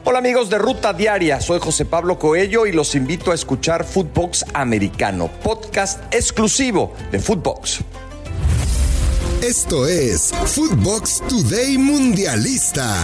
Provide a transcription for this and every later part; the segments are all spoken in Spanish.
Hola amigos de Ruta Diaria, soy José Pablo Coello y los invito a escuchar Footbox Americano, podcast exclusivo de Footbox. Esto es Footbox Today Mundialista.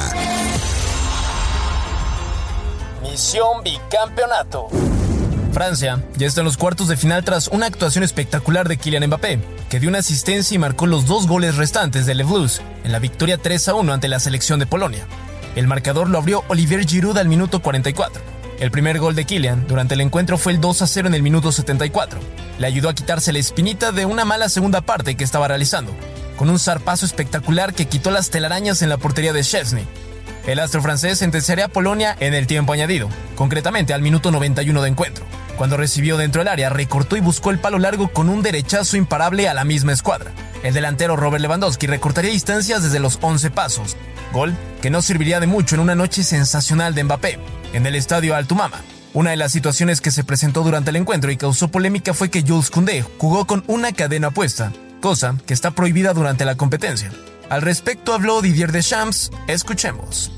Misión Bicampeonato. Francia ya está en los cuartos de final tras una actuación espectacular de Kylian Mbappé, que dio una asistencia y marcó los 2 goles restantes de Le Blues en la victoria 3-1 ante la selección de Polonia. El marcador lo abrió Olivier Giroud al minuto 44. El primer gol de Kylian durante el encuentro fue el 2-0 en el minuto 74. Le ayudó a quitarse la espinita de una mala segunda parte que estaba realizando, con un zarpazo espectacular que quitó las telarañas en la portería de Szczęsny. El astro francés sentenciaría a Polonia en el tiempo añadido, concretamente al minuto 91 de encuentro. Cuando recibió dentro del área, recortó y buscó el palo largo con un derechazo imparable a la misma escuadra. El delantero Robert Lewandowski recortaría distancias desde los 11 pasos, gol que no serviría de mucho en una noche sensacional de Mbappé, en el estadio Al Tumama. Una de las situaciones que se presentó durante el encuentro y causó polémica fue que Jules Koundé jugó con una cadena puesta, cosa que está prohibida durante la competencia. Al respecto habló Didier Deschamps, escuchemos.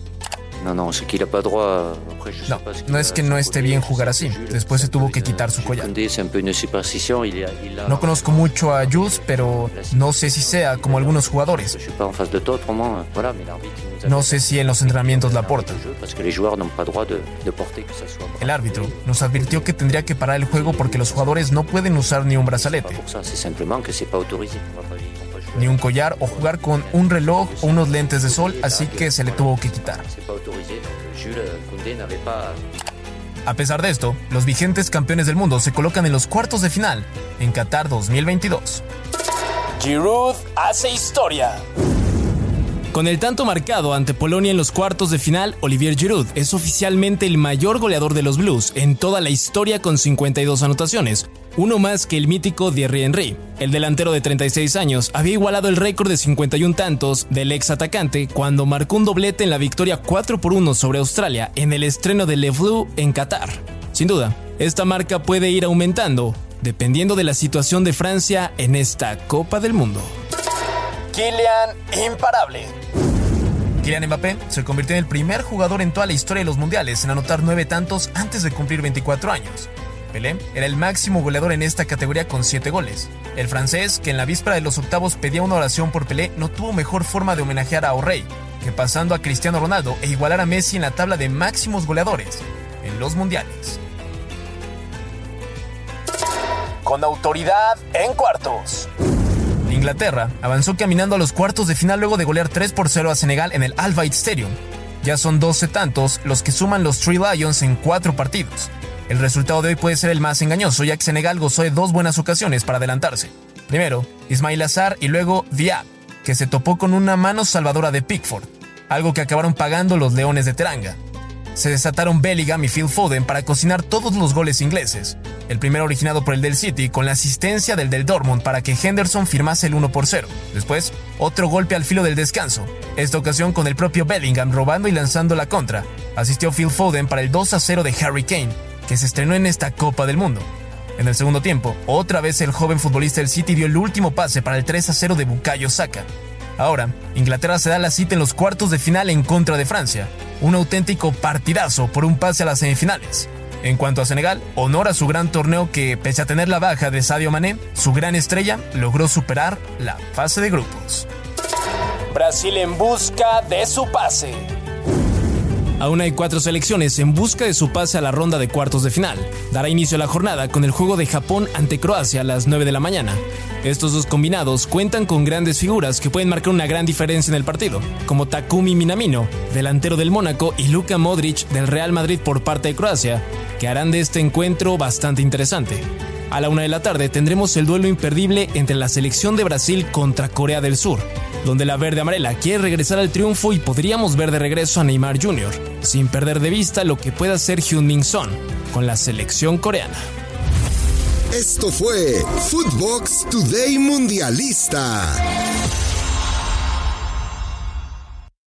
No es que no esté bien jugar así. Después se tuvo que quitar su collar. No conozco mucho a Jules, pero no sé si sea como algunos jugadores. No sé si en los entrenamientos la aporta. El árbitro nos advirtió que tendría que parar el juego porque los jugadores no pueden usar ni un brazalete, ni un collar o jugar con un reloj o unos lentes de sol, así que se le tuvo que quitar. A pesar de esto, los vigentes campeones del mundo se colocan en los cuartos de final en Qatar 2022. Giroud hace historia. Con el tanto marcado ante Polonia en los cuartos de final, Olivier Giroud es oficialmente el mayor goleador de los Blues en toda la historia con 52 anotaciones, uno más que el mítico Thierry Henry. El delantero de 36 años había igualado el récord de 51 tantos del ex atacante cuando marcó un doblete en la victoria 4-1 sobre Australia en el estreno de Le Bleu en Qatar. Sin duda, esta marca puede ir aumentando dependiendo de la situación de Francia en esta Copa del Mundo. Kylian imparable. Kylian Mbappé se convirtió en el primer jugador en toda la historia de los mundiales en anotar 9 tantos antes de cumplir 24 años. Pelé era el máximo goleador en esta categoría con 7 goles. El francés, que en la víspera de los octavos pedía una oración por Pelé, no tuvo mejor forma de homenajear a O'Reilly que pasando a Cristiano Ronaldo e igualar a Messi en la tabla de máximos goleadores en los mundiales. Con autoridad en cuartos. Inglaterra avanzó caminando a los cuartos de final luego de golear 3-0 a Senegal en el Al Bayt Stadium. Ya son 12 tantos los que suman los Three Lions en 4 partidos. El resultado de hoy puede ser el más engañoso, ya que Senegal gozó de 2 buenas ocasiones para adelantarse. Primero, Ismail Assar y luego Diab, que se topó con una mano salvadora de Pickford, algo que acabaron pagando los Leones de Teranga. Se desataron Bellingham y Phil Foden para cocinar todos los goles ingleses. El primero originado por el del City con la asistencia del Dortmund para que Henderson firmase el 1-0. Después, otro golpe al filo del descanso, esta ocasión con el propio Bellingham robando y lanzando la contra. Asistió Phil Foden para el 2-0 de Harry Kane, que se estrenó en esta Copa del Mundo. En el segundo tiempo, otra vez el joven futbolista del City dio el último pase para el 3-0 de Bukayo Saka. Ahora, Inglaterra se da la cita en los cuartos de final en contra de Francia. Un auténtico partidazo por un pase a las semifinales. En cuanto a Senegal, honor a su gran torneo que, pese a tener la baja de Sadio Mané, su gran estrella logró superar la fase de grupos. Brasil en busca de su pase. Aún hay 4 selecciones en busca de su pase a la ronda de cuartos de final. Dará inicio a la jornada con el juego de Japón ante Croacia a las 9 de la mañana. Estos 2 combinados cuentan con grandes figuras que pueden marcar una gran diferencia en el partido, como Takumi Minamino, delantero del Mónaco, y Luka Modric del Real Madrid por parte de Croacia, que harán de este encuentro bastante interesante. A la 1 de la tarde tendremos el duelo imperdible entre la selección de Brasil contra Corea del Sur, donde la verde amarela quiere regresar al triunfo y podríamos ver de regreso a Neymar Jr., sin perder de vista lo que pueda hacer Heung-min Son con la selección coreana. Esto fue Footbox Today Mundialista.